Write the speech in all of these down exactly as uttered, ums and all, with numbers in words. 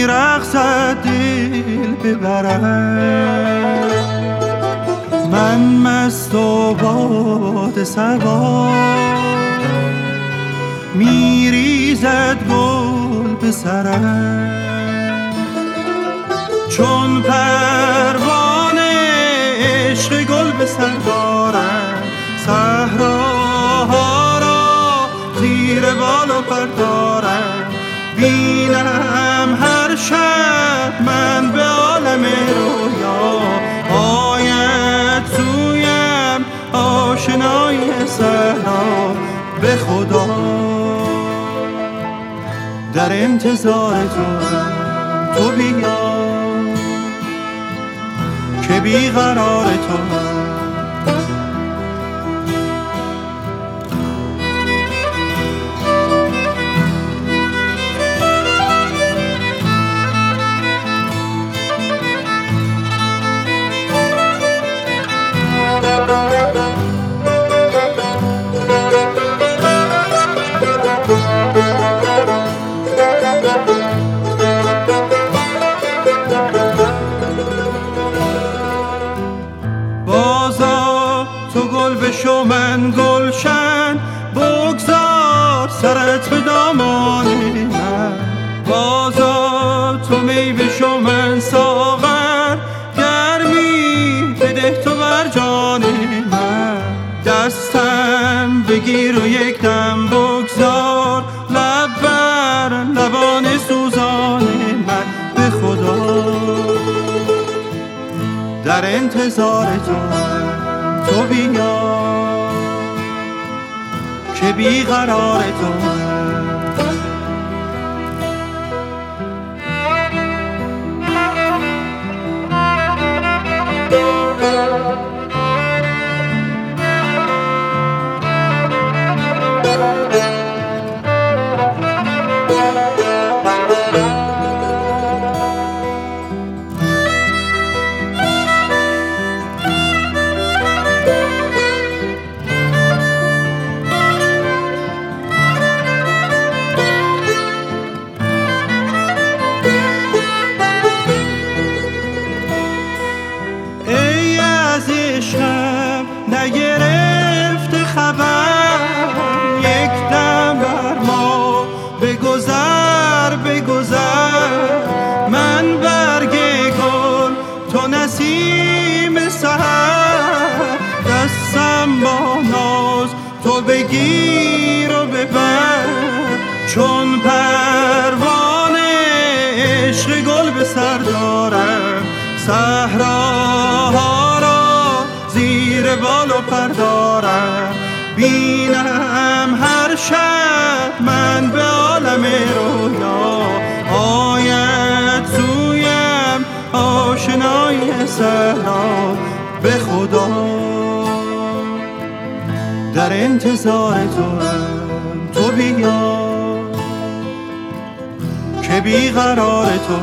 میرقصد دل ببرد، من مست و باد سوار، میریزد گل به سرم چون پروانه عشق گل به سر دارم. صحراها را زیر بال و پر دارم، بینم هر شب من به عالم رویا، آید سویم آشنای صحرا. به خدا در انتظار تو تو بیا که بیقرار تو. بازا تو گل بشو من گلشن، بگذار سرت به دامان من. بازا تو می بشو من ساغر، گرمی بده تو بر جان من. دستم بگیر و یک دم بگذار، لب بر لبان سوزان من. به خدا در انتظار تو تو بیا که بیقرار تو. نگرفت خبر یک دم بر ما بگذر بگذر، من برگ گل تو نسیم سحر. دستم با ناز تو بگیر و ببر، چون پروانه عشق گل به سر دارم. صحراها را زیر بال و پر دارم، بینم هر شب من به عالم رویا، آید سویم آشنای صحرا. به خدا در انتظار تو تو بیا که بیقرار تو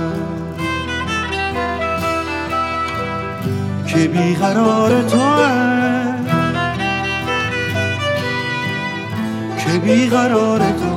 که بیقرار تو که بیقرار تو.